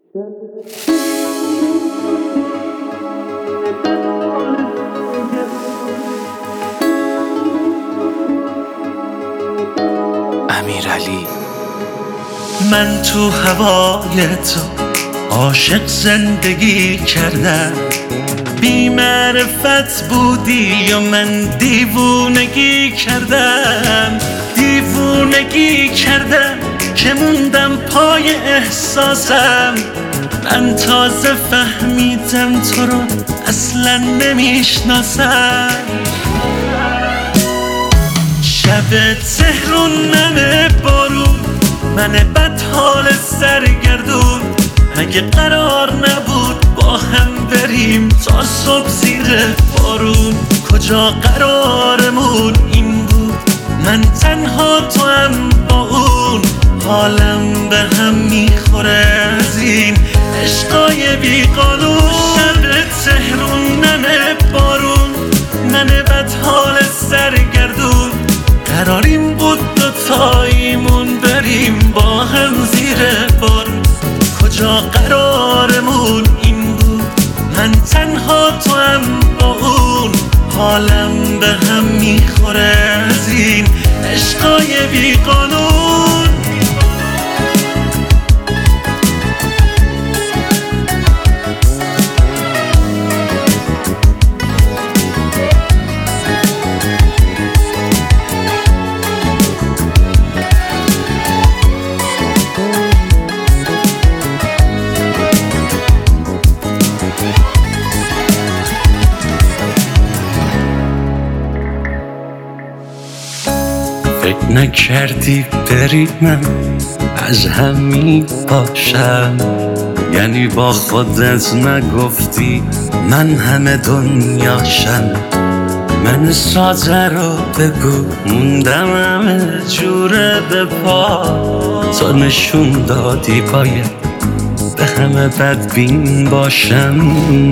امیرعلی. من تو هوای تو عاشق زندگی کردم، بی معرفت بودی و من دیوونگی کردم که موندم پای احساسم. من تازه فهمیدم تو رو اصلا نمیشناسم. شب تهرونم بارون، من بدحال سرگردون. مگه قرار نبود با هم بریم تا صبح زیر بارون؟ کجا قرارمون این بود، من تنها تو هم با اون. حالم به هم میخوره از این عشقای بی قانون. شب تهرونم بارون، من بدحال سرگردون. قراریم بود دوتاییمون بریم با هم زیر بارون. کجا قرارمون این بود، من تنها تو هم با اون. حالم به هم میخوره از این عشقای بی قانون. فکر نکردی بریم از همین باشم، یعنی با خودت نگفتی من همه دنیاشم. من ساده رو بگو موندم همه جوره به پا. تو نشون دادی باید به همه بدبین باشم.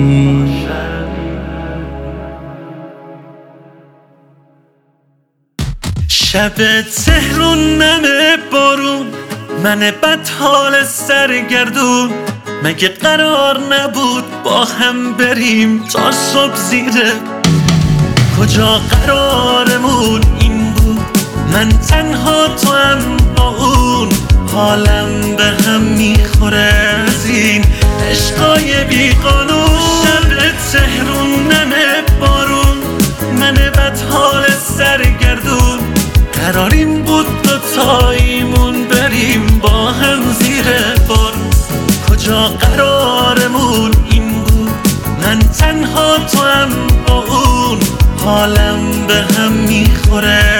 شب تهرونم بارون، من بدحال سرگردون. مگه قرار نبود با هم بریم تا صبح زیر؟ کجا قرارمون این بود، من تنها تو هم با اون. حالم به هم میخوره از این عشقای بی قانون. شب تهرونم بارون، من بدحال سرگردون. قراریم بود دوتاییمون بریم با هم زیر بارون. کجا قرارمون این بود، من تنها تو هم با اون. حالم به هم میخوره